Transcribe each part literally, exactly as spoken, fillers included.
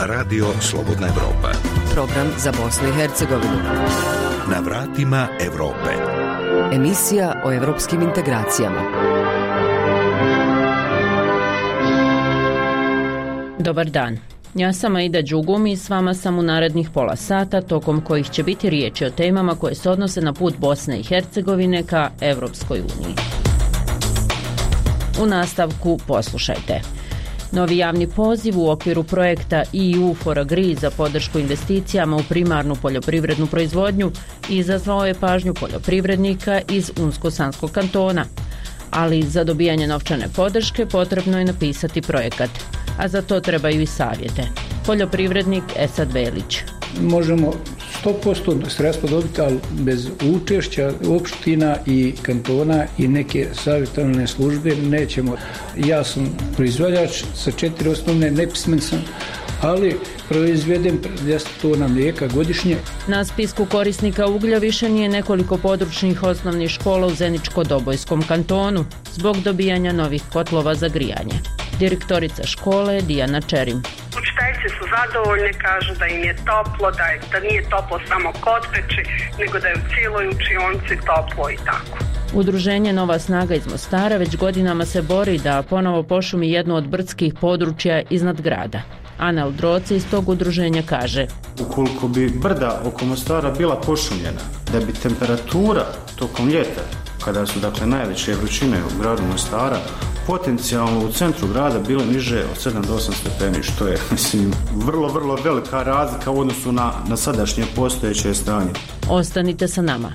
Radio Slobodna Evropa. Program za Bosnu i Hercegovinu. Na vratima Evrope. Emisija o evropskim integracijama. Dobar dan. Ja sam Aida Đugum i s vama sam u narednih pola sata, tokom kojih će biti riječi o temama koje se odnose na put Bosne i Hercegovine ka Evropskoj uniji. U nastavku poslušajte. Novi javni poziv u okviru projekta E U for Agri za podršku investicijama u primarnu poljoprivrednu proizvodnju izazvao je pažnju poljoprivrednika iz Unsko-Sanskog kantona. Ali za dobijanje novčane podrške potrebno je napisati projekat, a za to trebaju i savjete. Poljoprivrednik Esad Velić. Možemo sto posto sredstva dobiti, ali bez učešća opština i kantona i neke savjetodavne službe nećemo. Ja sam proizvođač sa četiri osnovne, nepismen sam, ali proizvedem deset tona mlijeka godišnje. Na spisku korisnika uglja više nije nekoliko područnih osnovnih škola u Zeničko-Dobojskom kantonu zbog dobijanja novih kotlova za grijanje. Direktorica škole Dijana Čerim. Učiteljice su zadovoljne, kažu da im je toplo, da, je, da nije toplo samo kod peći, nego da je u cijeloj učionici toplo i tako. Udruženje Nova snaga iz Mostara već godinama se bori da ponovo pošumi jedno od brdskih područja iznad grada. Ana Eldroci iz tog udruženja kaže: ukoliko bi brda oko Mostara bila pošumljena, da bi temperatura tokom ljeta, kada su dakle najveće vrućine u gradu Mostara, potencijalno u centru grada bile niže od sedam do osam stepeni, što je, mislim, vrlo, vrlo velika razlika u odnosu na, na sadašnje postojeće stanje. Ostanite sa nama.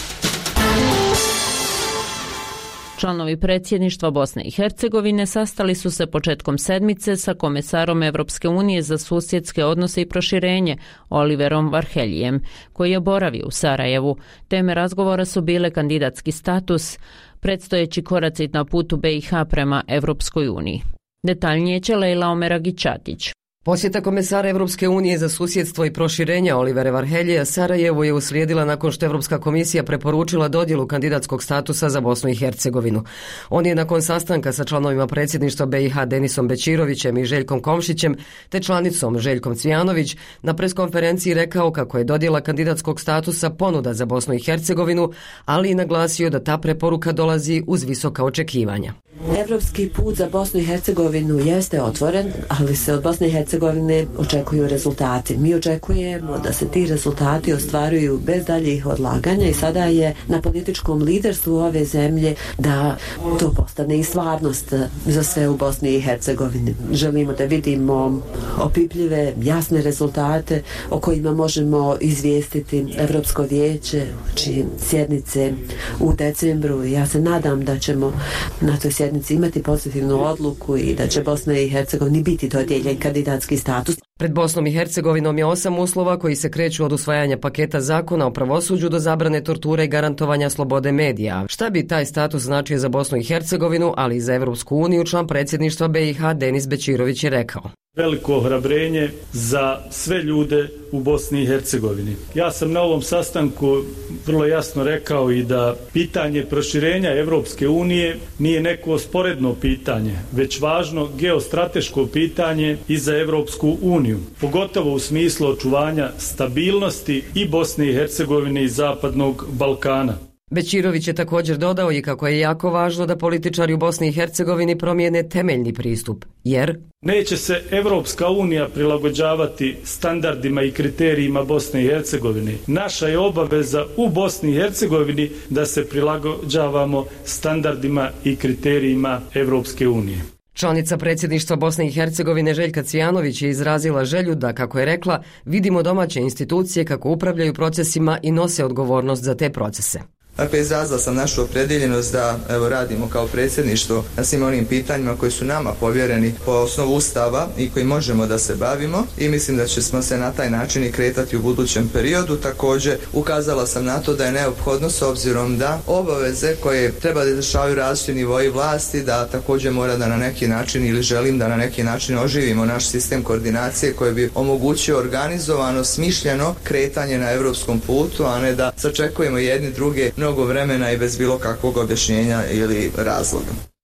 Članovi predsjedništva Bosne i Hercegovine sastali su se početkom sedmice sa komesarom Evropske unije za susjedske odnose i proširenje Oliverom Varheljijem, koji je boravio u Sarajevu. Teme razgovora su bile kandidatski status, predstojeći koraci na putu B i H prema Evropskoj uniji. Detaljnije će Lejla Omeragić-Čatić. Posjeta komesara Evropske unije za susjedstvo i proširenja Olivera Varhelija Sarajevu je uslijedila nakon što Evropska komisija preporučila dodjelu kandidatskog statusa za Bosnu i Hercegovinu. On je nakon sastanka sa članovima predsjedništva B i H Denisom Bećirovićem i Željkom Komšićem te članicom Željkom Cvijanović na preskonferenciji rekao kako je dodjela kandidatskog statusa ponuda za Bosnu i Hercegovinu, ali i naglasio da ta preporuka dolazi uz visoka očekivanja. Evropski put za Bosnu i Hercegovinu jeste otvoren, ali se od Bosne i Hercegovine očekuju rezultati. Mi očekujemo da se ti rezultati ostvaruju bez daljih odlaganja i sada je na političkom liderstvu ove zemlje da to postane i stvarnost za sve u Bosni i Hercegovini. Želimo da vidimo opipljive, jasne rezultate o kojima možemo izvijestiti Evropsko vijeće, čije sjednice u decembru. Ja se nadam da ćemo na toj sjednici imati pozitivnu odluku i da će Bosna i Hercegovini biti dodijeljen kandidatski status. Pred Bosnom i Hercegovinom je osam uslova koji se kreću od usvajanja paketa zakona o pravosuđu do zabrane torture i garantovanja slobode medija. Šta bi taj status značio za Bosnu i Hercegovinu, ali i za Evropsku uniju, član predsjedništva B i H Denis Bećirović je rekao: veliko ohrabrenje za sve ljude u Bosni i Hercegovini. Ja sam na ovom sastanku vrlo jasno rekao i da pitanje proširenja Evropske unije nije neko sporedno pitanje, već važno geostrateško pitanje i za Evropsku uniju, pogotovo u smislu očuvanja stabilnosti i Bosne i Hercegovine i Zapadnog Balkana. Bećirović je također dodao i kako je jako važno da političari u Bosni i Hercegovini promijene temeljni pristup, jer neće se Evropska unija prilagođavati standardima i kriterijima Bosne i Hercegovine. Naša je obaveza u Bosni i Hercegovini da se prilagođavamo standardima i kriterijima Evropske unije. Članica predsjedništva Bosne i Hercegovine Željka Cvijanović je izrazila želju da, kako je rekla, vidimo domaće institucije kako upravljaju procesima i nose odgovornost za te procese. Dakle, izrazila sam našu opredjeljenost da evo, radimo kao predsjedništvo na svim onim pitanjima koji su nama povjereni po osnovu Ustava i koji možemo da se bavimo i mislim da ćemo se na taj način i kretati u budućem periodu. Također, ukazala sam na to da je neophodno s obzirom da obaveze koje treba da izvršavaju različiti nivoji vlasti, da također mora da na neki način ili želim da na neki način oživimo naš sistem koordinacije koji bi omogućio organizovano, smišljeno kretanje na evropskom putu, a ne da sačekujemo jedni druge mnogo vremena i bez bilo kakvog objašnjenja ili razloga.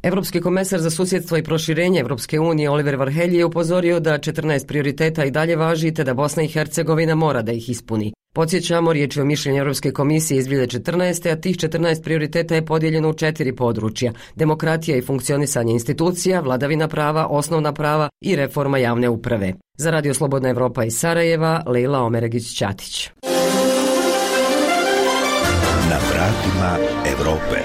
Evropski komesar za susjedstvo i proširenje Evropske unije Oliver Varhelyi je upozorio da četrnaest prioriteta i dalje važi te da Bosna i Hercegovina mora da ih ispuni. Podsjećamo, riječ je o mišljenju Europske komisije iz dvije hiljade četrnaeste. a tih četrnaest prioriteta je podijeljeno u četiri područja: demokratija i funkcionisanje institucija, vladavina prava, osnovna prava i reforma javne uprave. Za Radio Slobodna Evropa iz Sarajeva, Lejla Omeregić-Ćatić. Na vratima Evrope.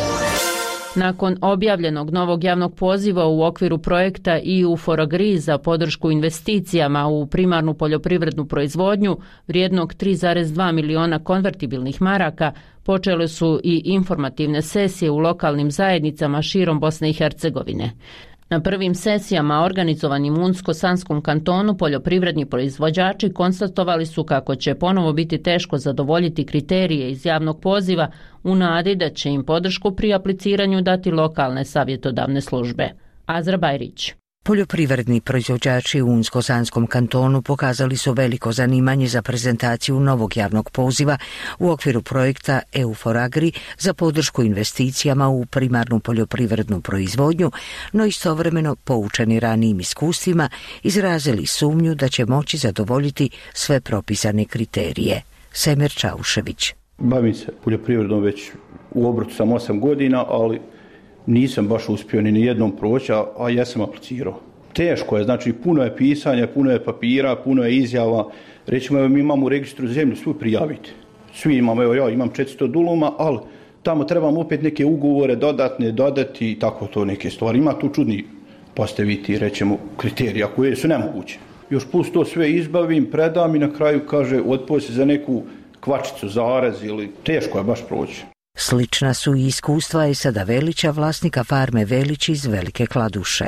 Nakon objavljenog novog javnog poziva u okviru projekta E U for Agri za podršku investicijama u primarnu poljoprivrednu proizvodnju vrijednog tri zarez dva miliona konvertibilnih maraka, počele su i informativne sesije u lokalnim zajednicama širom Bosne i Hercegovine. Na prvim sesijama organizovanim u Unsko-Sanskom kantonu poljoprivredni proizvođači konstatovali su kako će ponovo biti teško zadovoljiti kriterije iz javnog poziva u nadi da će im podršku pri apliciranju dati lokalne savjetodavne službe. Azra Bajrić. Poljoprivredni proizvođači u Unsko-Sanskom kantonu pokazali su veliko zanimanje za prezentaciju novog javnog poziva u okviru projekta E U for Agri za podršku investicijama u primarnu poljoprivrednu proizvodnju, no istovremeno poučeni ranijim iskustvima izrazili sumnju da će moći zadovoljiti sve propisane kriterije. Semer Čaušević. Bavim se poljoprivredom već u obrtu sam osam godina, ali nisam baš uspio ni jednom proći, a, a ja sam aplicirao. Teško je, znači puno je pisanja, puno je papira, puno je izjava. Recimo, evo, mi imamo u registru zemlju, svi prijaviti. Svi imamo, evo ja imam četiristo duluma, ali tamo trebam opet neke ugovore dodatne, dodati i tako to neke stvari. Ima tu čudni postaviti, rećemo, kriterija koje su nemoguće. Još plus to sve izbavim, predam i na kraju kaže otpoj se za neku kvačicu, zarez ili teško je baš proći. Slična su i iskustva Esada Velića, vlasnika farme Velić iz Velike Kladuše.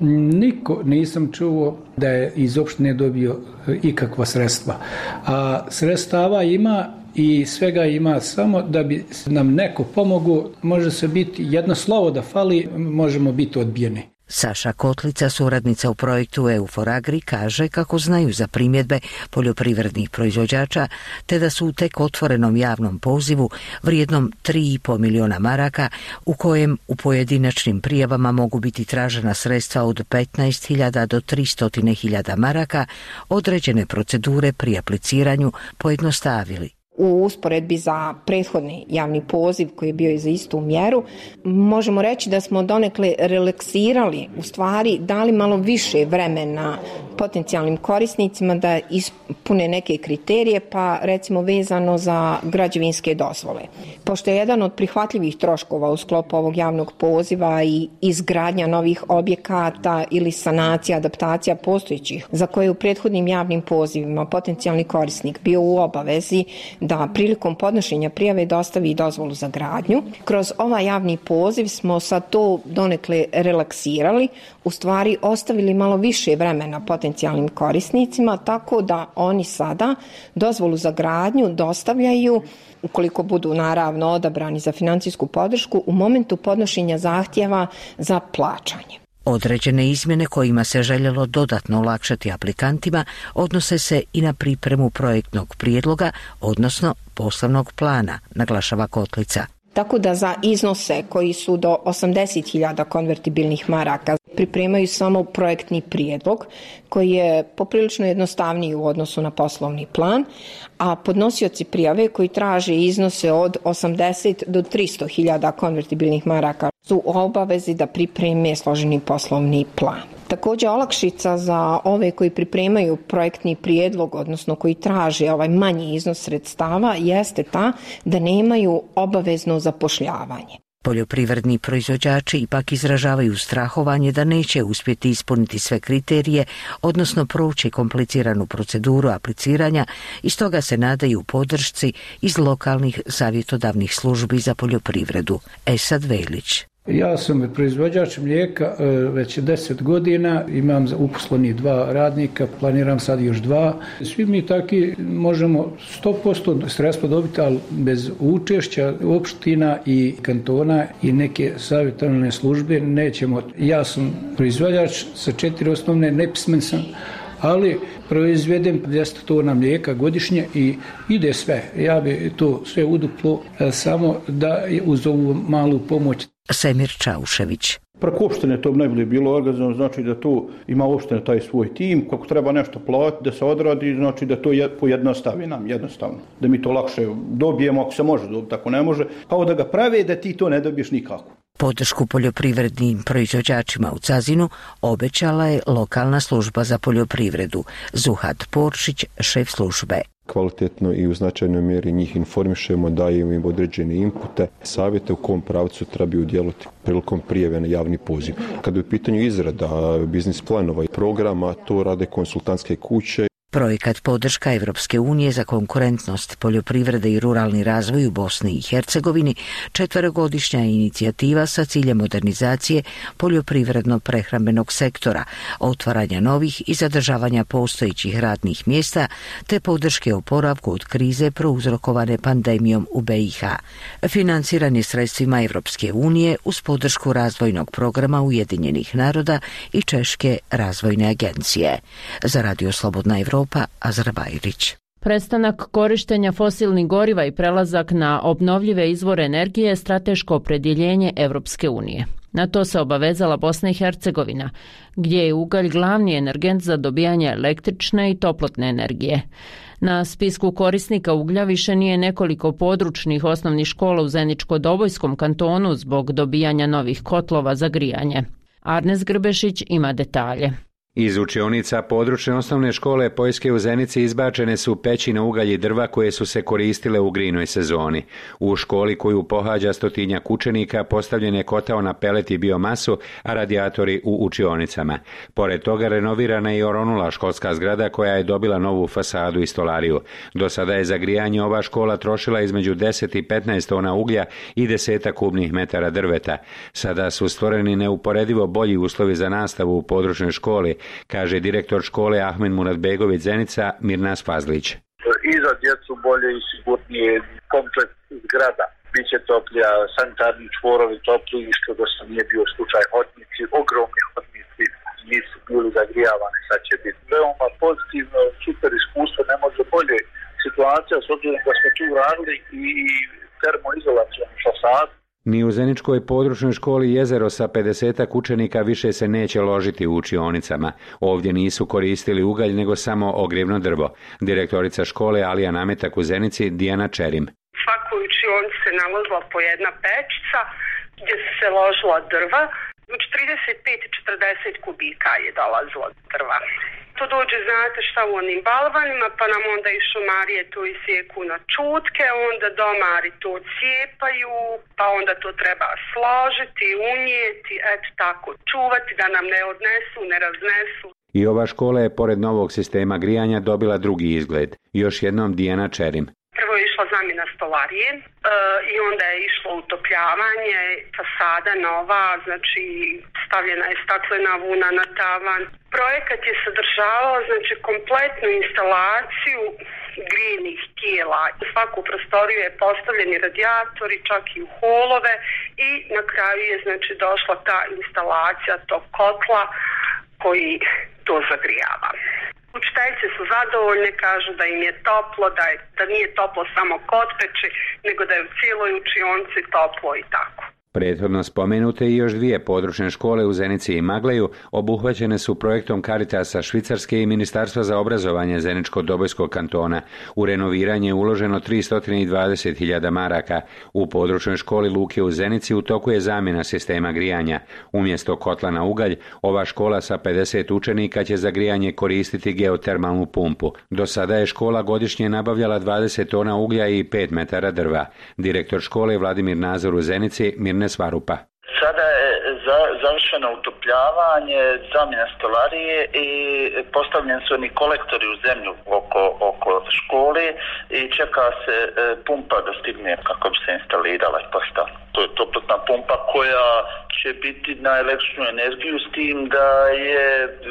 Niko nisam čuo da je iz opštine dobio ikakva sredstva. A sredstava ima i svega ima, samo da bi nam neko pomogao, može se biti jedno slovo da fali, možemo biti odbijeni. Saša Kotlica, suradnica u projektu E U for Agri, kaže kako znaju za primjedbe poljoprivrednih proizvođača, te da su u tek otvorenom javnom pozivu vrijednom tri i pol miliona maraka, u kojem u pojedinačnim prijavama mogu biti tražena sredstva od petnaest hiljada do tristo hiljada maraka, određene procedure pri apliciranju pojednostavili. U usporedbi za prethodni javni poziv koji je bio i za istu mjeru, možemo reći da smo donekle relaksirali, u stvari dali malo više vremena potencijalnim korisnicima da ispune neke kriterije, pa recimo vezano za građevinske dozvole. Pošto je jedan od prihvatljivih troškova u sklopu ovog javnog poziva i izgradnja novih objekata ili sanacija, adaptacija postojećih, za koje u prethodnim javnim pozivima potencijalni korisnik bio u obavezi da prilikom podnošenja prijave dostavi dozvolu za gradnju. Kroz ovaj javni poziv smo sad to donekle relaksirali, u stvari ostavili malo više vremena potencijalnim korisnicima, tako da oni sada dozvolu za gradnju dostavljaju, ukoliko budu naravno odabrani za financijsku podršku, u momentu podnošenja zahtjeva za plaćanje. Određene izmjene kojima se željelo dodatno olakšati aplikantima odnose se i na pripremu projektnog prijedloga, odnosno poslovnog plana, naglašava Kotlica. Tako da za iznose koji su do osamdeset hiljada konvertibilnih maraka pripremaju samo projektni prijedlog koji je poprilično jednostavniji u odnosu na poslovni plan, a podnosioci prijave koji traže iznose od osamdeset do tristo hiljada konvertibilnih maraka su u obavezi da pripreme složeni poslovni plan. Također olakšica za ove koji pripremaju projektni prijedlog, odnosno koji traže ovaj manji iznos sredstava, jeste ta da nemaju obavezno zapošljavanje. Poljoprivredni proizvođači ipak izražavaju strahovanje da neće uspjeti ispuniti sve kriterije, odnosno proći kompliciranu proceduru apliciranja, i stoga se nadaju podršci iz lokalnih savjetodavnih službi za poljoprivredu. Esad Velić. Ja sam proizvođač mlijeka već deset godina, imam uposleni dva radnika, planiram sad još dva. Svi mi taki možemo sto posto sredstva dobiti, ali bez učešća opština i kantona i neke savjetodavne službe nećemo. Ja sam proizvođač sa četiri osnovne, nepismen sam, ali proizvedem dvjesto tona mlijeka godišnje i ide sve. Ja bi to sve uduplo samo da uz ovu malu pomoć. Semir Čaušević. Preko opštine to bi najbolje bilo organizovano, znači da to ima opština taj svoj tim, kako treba nešto platiti, da se odradi, znači da to pojednostavi nam jednostavno. Da mi to lakše dobijemo, ako se može dobiti, ako ne može, kao da ga prave da ti to ne dobiješ nikako. Podršku poljoprivrednim proizvođačima u Cazinu obećala je lokalna služba za poljoprivredu. Zuhad Poršić, šef službe. Kvalitetno i u značajnoj mjeri njih informišemo, dajemo im određene inpute, savjete u kom pravcu trebaju djelovati prilikom prijave na javni poziv. Kada je u pitanju izrada biznis planova i programa, to rade konsultantske kuće. Projekat podrška Evropske unije za konkurentnost poljoprivrede i ruralni razvoj u Bosni i Hercegovini četverogodišnja inicijativa sa ciljem modernizacije poljoprivredno-prehrambenog sektora, otvaranja novih i zadržavanja postojećih radnih mjesta te podrške oporavku od krize prouzrokovane pandemijom u be i ha. Financiran je sredstvima Evropske unije uz podršku razvojnog programa Ujedinjenih naroda i Češke razvojne agencije. Za Radio Slobodna Evropa, Azra Bajrić. Prestanak korištenja fosilnih goriva i prelazak na obnovljive izvore energije je strateško opredjeljenje Evropske unije. Na to se obavezala Bosna i Hercegovina, gdje je ugalj glavni energent za dobijanje električne i toplotne energije. Na spisku korisnika uglja više nije nekoliko područnih osnovnih škola u Zeničko-Dobojskom kantonu zbog dobijanja novih kotlova za grijanje. Arnes Grbešić ima detalje. Iz učionica područne osnovne škole Poljske u Zenici izbačene su peći na ugalj i drva koje su se koristile u grijnoj sezoni. U školi koju pohađa stotinjak učenika postavljen je kotao na pelet i biomasu, a radijatori u učionicama. Pored toga renovirana je i oronula školska zgrada koja je dobila novu fasadu i stolariju. Do sada je za grijanje ova škola trošila između deset i petnaest tona uglja i desetak kubnih metara drveta. Sada su stvoreni neuporedivo bolji uslovi za nastavu u područnoj školi, kaže direktor škole Ahmed Muratbegović Zenica Mirnas Fazlić. I za djecu bolje i sigurnije, komplet zgrada. Biće toplija, sanitarni čvorovi topliji, što do sad nije bio slučaj. Hodnici, ogromni hodnici nisu bili zagrijavani, sad će biti veoma pozitivno, super iskustvo, ne može bolje situacija s obzirom da smo tu radili i termoizolacijom fasad. Ni u Zeničkoj područnoj školi Jezero sa pedesetak učenika više se neće ložiti u učionicama. Ovdje nisu koristili ugalj nego samo ogrjevno drvo. Direktorica škole Alija Nametak u Zenici Dijana Čerim. Svakoj učionici se nalazila po jedna pečica gdje su se ložila drva. Znači trideset pet do četrdeset kubika je dolazilo drva. To dođe, znate šta, u onim balvanima, pa nam onda i šumarije to isjeku na čutke, onda domari to cijepaju, pa onda to treba složiti, unijeti, eto tako, čuvati da nam ne odnesu, ne raznesu. I ova škola je pored novog sistema grijanja dobila drugi izgled. Još jednom Dijana Čerim. Prvo je išla zamjena stolarije e, i onda je išlo utopljavanje, fasada nova, znači stavljena je staklena vuna na tavan. Projekat je sadržavao znači kompletnu instalaciju grijnih tijela. U svaku prostoriju je postavljeni radijatori, čak i u holove, i na kraju je znači došla ta instalacija tog kotla koji to zagrijava. Učiteljice su zadovoljne, kažu da im je toplo, da, je, da nije toplo samo kod peći, nego da je u cijeloj učionici toplo i tako. Prethodno spomenute i još dvije područne škole u Zenici i Magleju obuhvaćene su projektom Caritasa Švicarske i Ministarstva za obrazovanje Zeničko-Dobojskog kantona. U renoviranje je uloženo tristo dvadeset hiljada maraka. U područnoj školi Luke u Zenici u toku je zamjena sistema grijanja. Umjesto kotla na ugalj, ova škola sa pedeset učenika će za grijanje koristiti geotermalnu pumpu. Do sada je škola godišnje nabavljala dvadeset tona uglja i pet metara drva. Direktor škole Vladimir Nazor u Zenici Mirne Svarupa. Sada je za, završeno utopljavanje, zamjena stolarije i postavljeni su oni kolektori u zemlju oko, oko škole i čeka se e, pumpa da stigne kako bi se instalirala i postavila. To je toplotna pumpa koja će biti na električnu energiju, s tim da je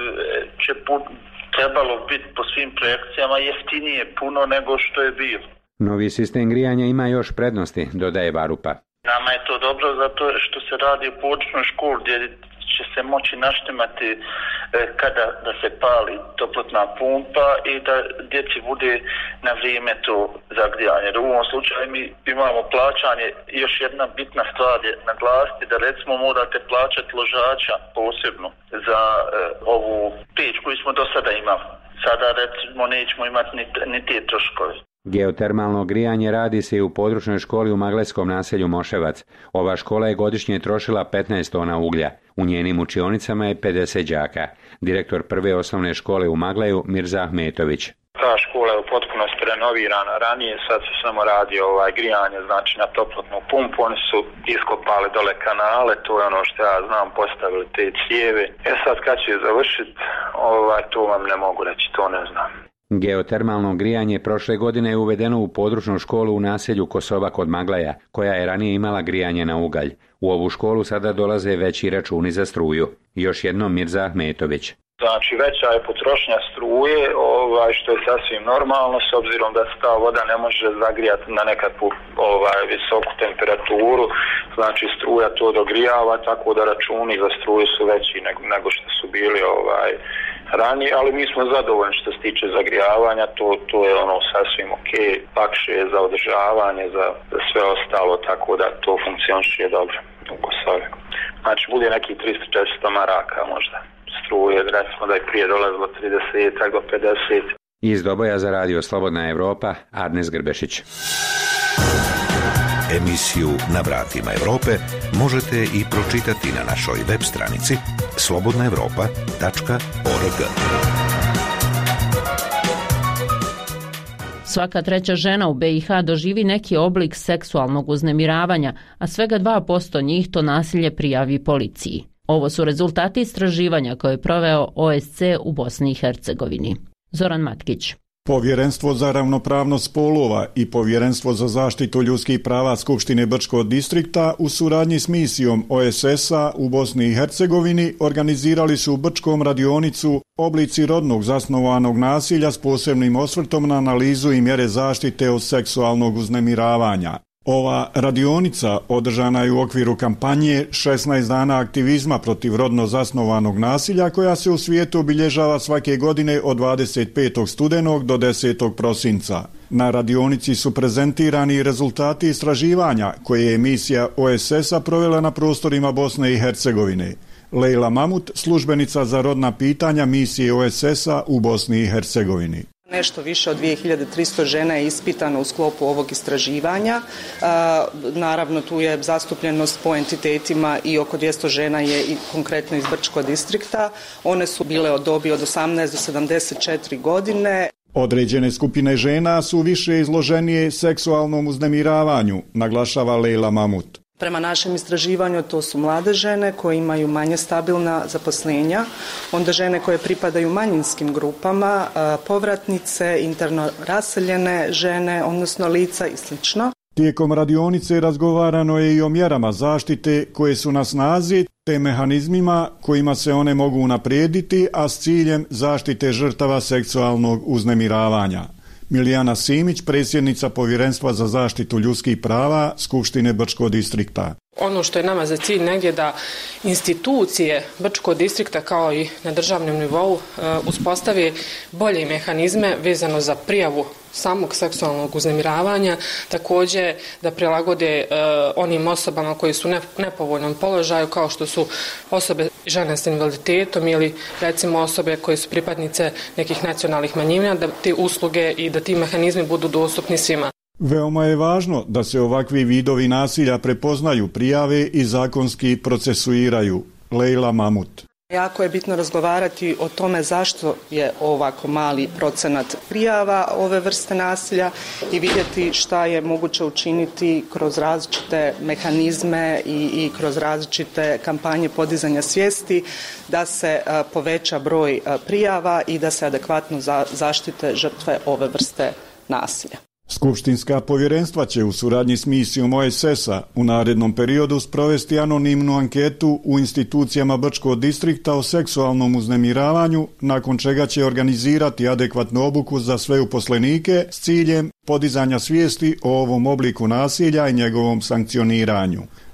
će put, trebalo biti po svim projekcijama jeftinije puno nego što je bio. Novi sistem grijanja ima još prednosti, dodaje Varupa. Nama je to dobro zato što se radi u područnoj školi gdje će se moći naštimati e, kada da se pali toplotna pumpa i da djeci bude na vrijeme to zagrijanje. U ovom slučaju mi imamo plaćanje, još jedna bitna stvar je naglasiti da recimo morate plaćati ložača posebno za e, ovu peć koju smo do sada imali. Sada recimo nećemo imati ni, ni te troškove. Geotermalno grijanje radi se i u područnoj školi u magleskom naselju Moševac. Ova škola je godišnje trošila petnaest tona uglja. U njenim učionicama je pedeset đaka. Direktor prve osnovne škole u Magleju, Mirza Ahmetović. Ta škola je u potpunosti renovirana. Ranije sad se samo radi ovaj grijanje, znači na toplotnu pumpu. Oni su iskopali dole kanale, to je ono što ja znam, postavili te cijeve. E sad kad će završiti, ovaj, to vam ne mogu reći, to ne znam. Geotermalno grijanje prošle godine je uvedeno u područnu školu u naselju Kosova kod Magleja, koja je ranije imala grijanje na ugalj. U ovu školu sada dolaze veći računi za struju. Još jednom Mirza Ahmetović. Znači veća je potrošnja struje, ovaj, što je sasvim normalno, s obzirom da se ta voda ne može zagrijati na nekakvu ovaj, visoku temperaturu, znači struja to dogrijava, tako da računi za struju su veći nego, nego što su bili ovaj, ranije, ali mi smo zadovoljni što se tiče zagrijavanja, to, to je ono sasvim ok, lakše je za održavanje, za, za sve ostalo, tako da to funkcioniše dobro u Kosovi. Znači bude nekih tristo do četiristo maraka možda struje, recimo da je prije dolazilo trideset do pedeset. Iz Doboja za radio Slobodna Evropa, Arnes Grbešić. Emisiju Na vratima Evrope možete i pročitati na našoj web stranici slobodna evropa tačka org. Svaka treća žena u be i ha doživi neki oblik seksualnog uznemiravanja, a svega dva posto njih to nasilje prijavi policiji. Ovo su rezultati istraživanja koje je proveo o es ce u Bosni i Hercegovini. Zoran Matkić. Povjerenstvo za ravnopravnost spolova i Povjerenstvo za zaštitu ljudskih prava Skupštine Brčkog distrikta u suradnji s misijom o es es-a u Bosni i Hercegovini organizirali su u Brčkom radionicu Oblici rodnog zasnovanog nasilja s posebnim osvrtom na analizu i mjere zaštite od seksualnog uznemiravanja. Ova radionica održana je u okviru kampanje šesnaest dana aktivizma protiv rodno zasnovanog nasilja koja se u svijetu obilježava svake godine od dvadeset petog studenog do desetog prosinca. Na radionici su prezentirani rezultati istraživanja koje je misija o es es-a provela na prostorima Bosne i Hercegovine. Lejla Mamut, službenica za rodna pitanja misije o es es-a u Bosni i Hercegovini. Nešto više od dvije hiljade tristo žena je ispitano u sklopu ovog istraživanja. A, naravno, tu je zastupljenost po entitetima i oko dvjesto žena je i konkretno iz Brčkog distrikta. One su bile od dobi od osamnaest do sedamdeset četiri godine. Određene skupine žena su više izloženije seksualnom uznemiravanju, naglašava Lejla Mamut. Prema našem istraživanju to su mlade žene koje imaju manje stabilna zaposlenja, onda žene koje pripadaju manjinskim grupama, povratnice, interno raseljene žene, odnosno lica i slično. Tijekom radionice razgovarano je i o mjerama zaštite koje su na snazi te mehanizmima kojima se one mogu unaprijediti, a s ciljem zaštite žrtava seksualnog uznemiravanja. Milijana Simić, predsjednica Povjerenstva za zaštitu ljudskih prava Skupštine Brčkog distrikta. Ono što je nama za cilj negdje da institucije Brčkog distrikta kao i na državnom nivou uspostave bolje mehanizme vezano za prijavu samog seksualnog uznemiravanja, također da prilagode onim osobama koji su u nepovoljnom položaju kao što su osobe žene s invaliditetom ili recimo osobe koje su pripadnice nekih nacionalnih manjina, da te usluge i da ti mehanizmi budu dostupni svima. Veoma je važno da se ovakvi vidovi nasilja prepoznaju, prijave i zakonski procesuiraju. Lejla Mamut. Jako je bitno razgovarati o tome zašto je ovako mali procenat prijava ove vrste nasilja i vidjeti šta je moguće učiniti kroz različite mehanizme i, i kroz različite kampanje podizanja svijesti da se a, poveća broj a, prijava i da se adekvatno za, zaštite žrtve ove vrste nasilja. Skupštinska povjerenstva će u suradnji s misijom o es es-a u narednom periodu sprovesti anonimnu anketu u institucijama Brčkog distrikta o seksualnom uznemiravanju, nakon čega će organizirati adekvatnu obuku za sve uposlenike s ciljem podizanja svijesti o ovom obliku nasilja i njegovom sankcioniranju.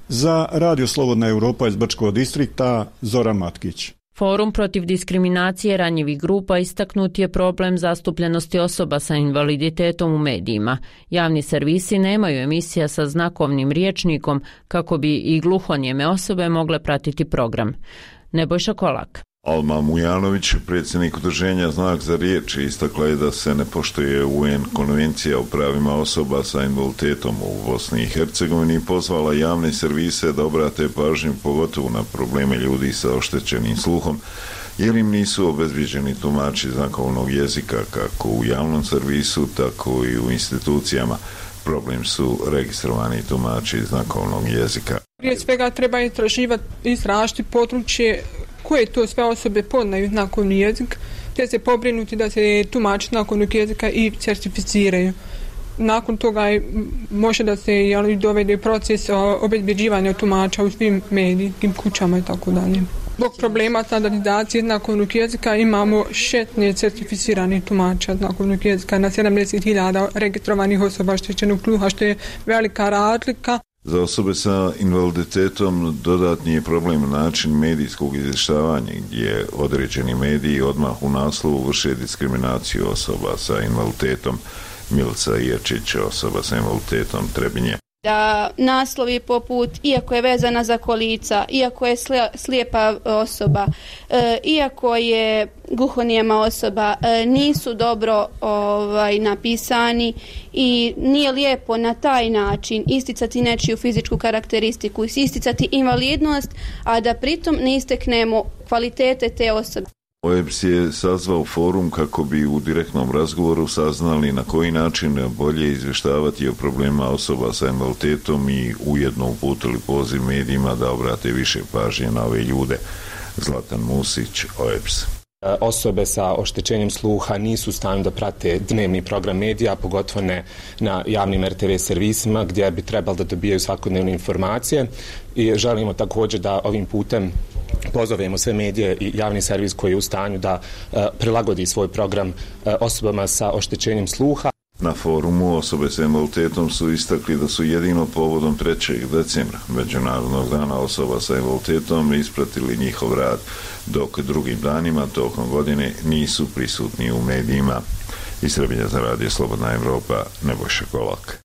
Za Radio Slobodna Europa iz Brčkog distrikta, Zoran Matkić. Forum protiv diskriminacije ranjivih grupa istaknut je problem zastupljenosti osoba sa invaliditetom u medijima. Javni servisi nemaju emisija sa znakovnim rječnikom kako bi i gluhonijeme osobe mogle pratiti program. Nebojša Kolak. Alma Mujanović, predsjednik udruženja Znak za riječ, istakla je da se ne poštuje U N konvencija o pravima osoba sa invaliditetom u Bosni i Hercegovini i pozvala javne servise da obrate pažnju pogotovo na probleme ljudi sa oštećenim sluhom, jer im nisu obezbijeđeni tumači znakovnog jezika kako u javnom servisu, tako i u institucijama. Problem su registrovani tumači znakovnog jezika. Prije svega treba istraživati, istražiti područje koje to sve osobe poznaju znakovni jezik, te se pobrinuti da se tumači znakovnog jezika i certificiraju. Nakon toga je, može da se jeli, dovede proces obezbeđivanja tumača u svim medijskim kućama i tako dalje. Zbog problema standardizacije znakovnog jezika imamo šesnaest certificiranih tumača znakovnog jezika na sedamdeset hiljada registrovanih osoba oštećenog sluha, što je velika razlika. Za osobe sa invaliditetom dodatni je problem način medijskog izvještavanja gdje određeni mediji odmah u naslovu vrše diskriminaciju osoba sa invaliditetom. Milica Jerčić, osoba sa invaliditetom, Trebinje. Da naslovi poput iako je vezana za kolica, iako je slijepa osoba, e, iako je gluhonijema osoba, e, nisu dobro ovaj, napisani i nije lijepo na taj način isticati nečiju fizičku karakteristiku, isticati invalidnost, a da pritom ne isteknemo kvalitete te osobe. O E B S je sazvao forum kako bi u direktnom razgovoru saznali na koji način bolje izvještavati o problema osoba sa invaliditetom i ujedno uputili poziv medijima da obrate više pažnje na ove ljude. Zlatan Musić, O E B S. Osobe sa oštećenjem sluha nisu u stanju da prate dnevni program medija, pogotovo ne na javnim R T V servisima gdje bi trebali da dobijaju svakodnevne informacije i želimo također da ovim putem pozovemo sve medije i javni servis koji je u stanju da uh, prilagodi svoj program uh, osobama sa oštećenjem sluha. Na forumu osobe sa invaliditetom su istakli da su jedino povodom trećeg decembra, Međunarodnog dana osoba sa invaliditetom, ispratili njihov rad, dok drugim danima tokom godine nisu prisutni u medijima. Iz Trebinja za Radio Slobodna Evropa, Nebojša Kolak.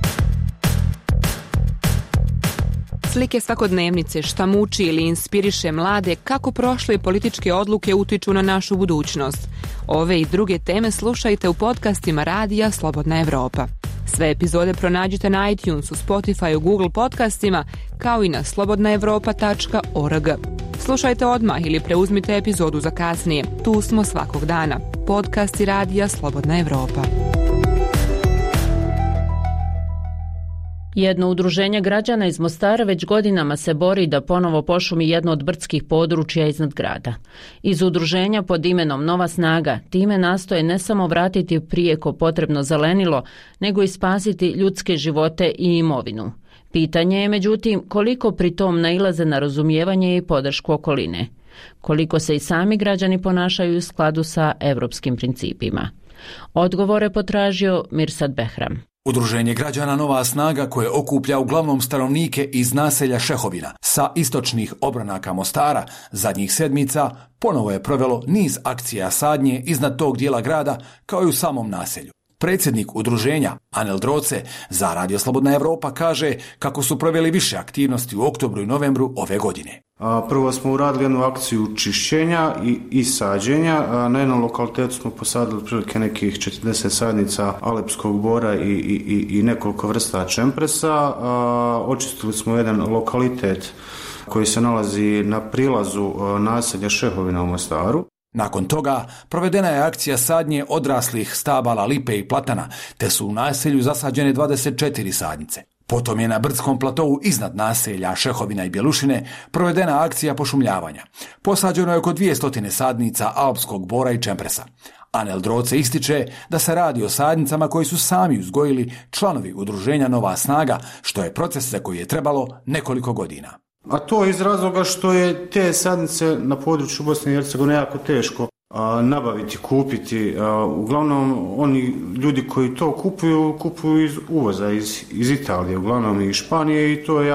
Slike svakodnevnice, šta muči ili inspiriše mlade, kako prošle političke odluke utiču na našu budućnost. Ove i druge teme slušajte u podcastima Radija Slobodna Evropa. Sve epizode pronađite na iTunesu, Spotify, Google podcastima, kao i na slobodna evropa tačka org. Slušajte odmah ili preuzmite epizodu za kasnije. Tu smo svakog dana. Podcasti Radija Slobodna Evropa. Jedno udruženje građana iz Mostara već godinama se bori da ponovo pošumi jedno od brdskih područja iznad grada. Iz udruženja pod imenom Nova snaga time nastoje ne samo vratiti prijeko potrebno zelenilo, nego i spasiti ljudske živote i imovinu. Pitanje je međutim koliko pri tom nailaze na razumijevanje i podršku okoline. Koliko se i sami građani ponašaju u skladu sa evropskim principima. Odgovore potražio Mirsad Behram. Udruženje građana Nova snaga koje okuplja uglavnom stanovnike iz naselja Šehovina sa istočnih obranaka Mostara zadnjih sedmica ponovo je provelo niz akcija sadnje iznad tog dijela grada kao i u samom naselju. Predsjednik udruženja Anel Droce za Radio Slobodna Evropa kaže kako su proveli više aktivnosti u oktobru i novembru ove godine. Prvo smo uradili jednu akciju čišćenja i, i sađenja. Na jednom lokalitetu smo posadili prilike nekih četrdeset sadnica alepskog bora i, i, i nekoliko vrsta čempresa. Očistili smo jedan lokalitet koji se nalazi na prilazu naselja Šehovina u Mostaru. Nakon toga provedena je akcija sadnje odraslih stabala lipe i platana, te su u naselju zasađene dvadeset četiri sadnice. Potom je na brdskom platovu iznad naselja Šehovina i Bjelušine provedena akcija pošumljavanja. Posađeno je oko dvjesto sadnica alpskog bora i čempresa. Anel Droce ističe da se radi o sadnicama koji su sami uzgojili članovi udruženja Nova snaga, što je proces za koji je trebalo nekoliko godina. A to iz razloga što je te sadnice na području Bosne i Hercegovine jako teško a, nabaviti, kupiti. A, uglavnom, oni ljudi koji to kupuju, kupuju iz uvoza, iz, iz Italije, uglavnom i Španije i to je jako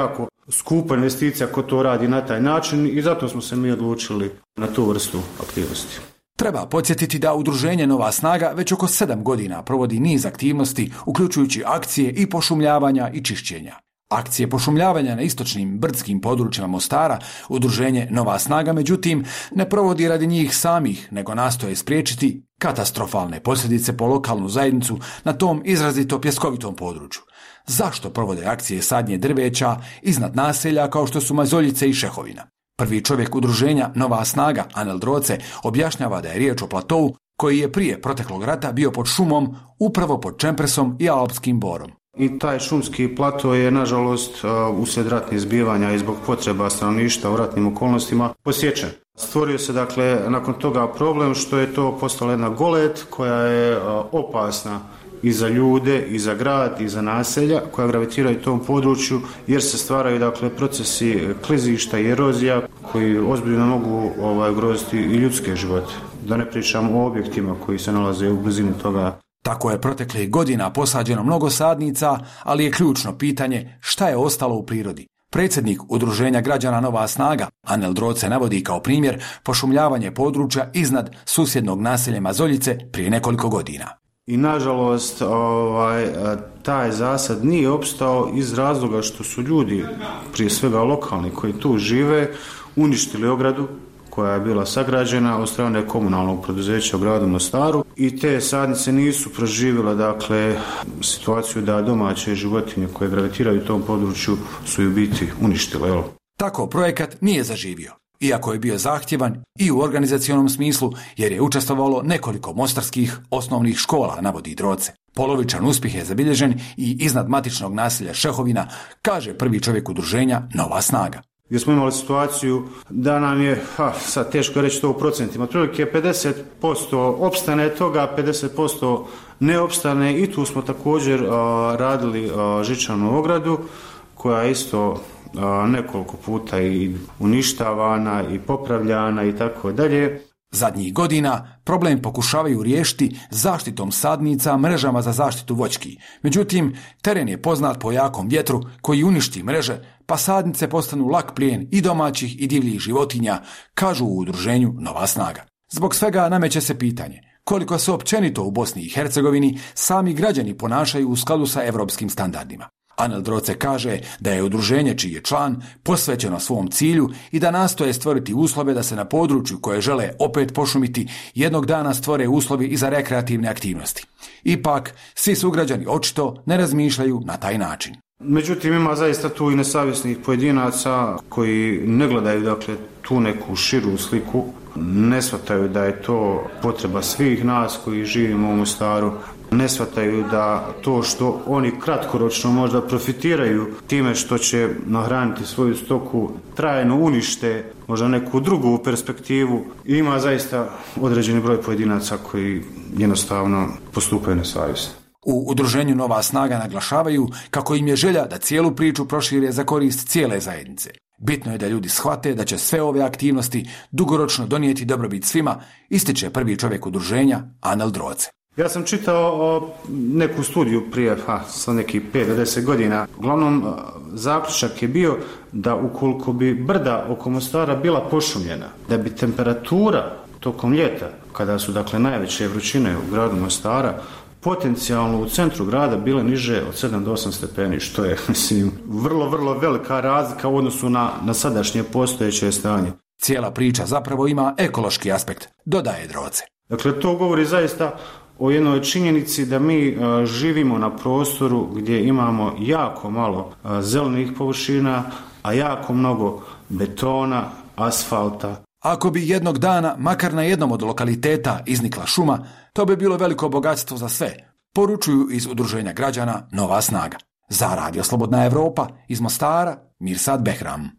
skupa investicija ko to radi na taj način i zato smo se mi odlučili na tu vrstu aktivnosti. Treba podsjetiti da udruženje Nova snaga već oko sedam godina provodi niz aktivnosti, uključujući akcije i pošumljavanja i čišćenja. Akcije pošumljavanja na istočnim brdskim područjima Mostara udruženje Nova snaga, međutim, ne provodi radi njih samih, nego nastoje spriječiti katastrofalne posljedice po lokalnu zajednicu na tom izrazito pjeskovitom području. Zašto provode akcije sadnje drveća iznad naselja kao što su Mazoljice i Šehovina? Prvi čovjek udruženja Nova snaga, Anel Droce, objašnjava da je riječ o platovu koji je prije proteklog rata bio pod šumom, upravo pod čempresom i alpskim borom. I taj šumski plato je, nažalost, uslijed ratnih zbivanja i zbog potreba stanovništva u ratnim okolnostima posječen. Stvorio se, dakle, nakon toga problem što je to postala jedna golet koja je opasna i za ljude, i za grad, i za naselja koja gravitiraju u tom području jer se stvaraju, dakle, procesi klizišta i erozija koji ozbiljno mogu ovaj, ugroziti i ljudske živote. Da ne pričamo o objektima koji se nalaze u blizini toga. Tako je proteklih godina posađeno mnogo sadnica, ali je ključno pitanje šta je ostalo u prirodi. Predsjednik udruženja građana Nova snaga, Anel Droce, navodi kao primjer pošumljavanje područja iznad susjednog naselja Mazoljice prije nekoliko godina. I nažalost ovaj, taj zasad nije opstao iz razloga što su ljudi, prije svega lokalni koji tu žive, uništili ogradu koja je bila sagrađena od strane komunalnog preduzeća u gradu Mostaru i te sadnice nisu proživjele, dakle, situaciju da domaće životinje koje gravitiraju u tom području su u biti uništile. Jel? Tako projekat nije zaživio, iako je bio zahtjevan i u organizacionom smislu jer je učestvovalo nekoliko mostarskih osnovnih škola, navodi Droce. Polovičan uspjeh je zabilježen i iznad matičnog naselja Šehovina, kaže prvi čovjek udruženja Nova snaga. Gdje smo imali situaciju da nam je, ha, sad teško reći to u procentima, otprilike pedeset posto opstane toga, pedeset posto ne opstane i tu smo također uh, radili uh, žičanu ogradu koja je isto uh, nekoliko puta i uništavana i popravljana i tako dalje. Zadnjih godina problem pokušavaju riješiti zaštitom sadnica, mrežama za zaštitu voćki. Međutim, teren je poznat po jakom vjetru koji uništi mreže, pa sadnice postanu lak plijen i domaćih i divljih životinja, kažu u udruženju Nova snaga. Zbog svega nameće se pitanje koliko se općenito u Bosni i Hercegovini sami građani ponašaju u skladu sa evropskim standardima. Anel Droce kaže da je udruženje čiji je član posvećeno svom cilju i da nastoje stvoriti uslove da se na području koje žele opet pošumiti jednog dana stvore uslovi i za rekreativne aktivnosti. Ipak, svi sugrađani očito ne razmišljaju na taj način. Međutim, ima zaista tu i nesavjesnih pojedinaca koji ne gledaju, dakle, tu neku širu sliku, ne shvataju da je to potreba svih nas koji živimo u Mostaru, ne shvataju da to što oni kratkoročno možda profitiraju time što će nahraniti svoju stoku trajno unište možda neku drugu perspektivu. Ima zaista određeni broj pojedinaca koji jednostavno postupaju nesavjesno. U udruženju Nova snaga naglašavaju kako im je želja da cijelu priču prošire za korist cijele zajednice. Bitno je da ljudi shvate da će sve ove aktivnosti dugoročno donijeti dobrobit svima, ističe prvi čovjek udruženja Anel Droce. Ja sam čitao neku studiju prije, ha, sa nekih pet do deset godina. Uglavnom, zaključak je bio da ukoliko bi brda oko Mostara bila pošumljena, da bi temperatura tokom ljeta, kada su, dakle, najveće vrućine u gradu Mostara, potencijalno u centru grada bile niže od sedam do osam stepeni, što je, mislim, vrlo, vrlo velika razlika u odnosu na, na sadašnje postojeće stanje. Cijela priča zapravo ima ekološki aspekt, dodaje Droce. Dakle, to govori zaista o jednoj činjenici da mi a, živimo na prostoru gdje imamo jako malo a, zelenih površina, a jako mnogo betona, asfalta. Ako bi jednog dana, makar na jednom od lokaliteta, iznikla šuma, to bi bilo veliko bogatstvo za sve, poručuju iz udruženja građana Nova snaga. Za Radio Slobodna Evropa, iz Mostara, Mirsad Behram.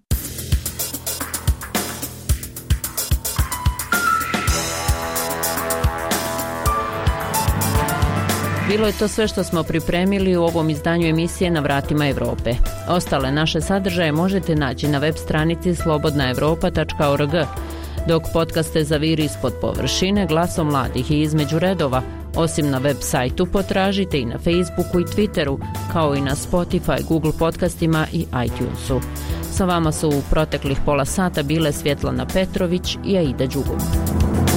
Bilo je to sve što smo pripremili u ovom izdanju emisije Na vratima Evrope. Ostale naše sadržaje možete naći na web stranici slobodna evropa tačka org. Dok podcaste zaviri ispod površine, glasom mladih i između redova, osim na web sajtu potražite i na Facebooku i Twitteru, kao i na Spotify, Google podcastima i iTunesu. Sa vama su u proteklih pola sata bile Svjetlana Petrović i Aida Đugović.